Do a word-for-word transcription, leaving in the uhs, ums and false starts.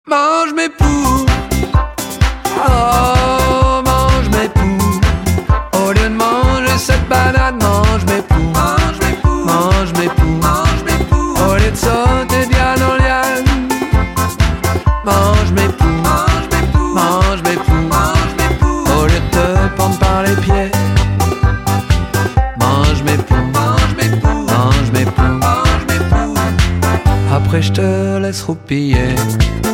Mange mes poux, oh, mange mes poux. Au lieu de manger cette banane, mange mes poux. Mange mes poux, mange mes poux, mange mes poux. Au lieu de sauter de liane en liane, mange mes poux, mange mes poux, mange mes poux, mange mes poux. Au lieu de te pendre par les pieds, mange mes poux, mange mes poux, mange mes poux, mange mes poux. Après je te laisse roupiller.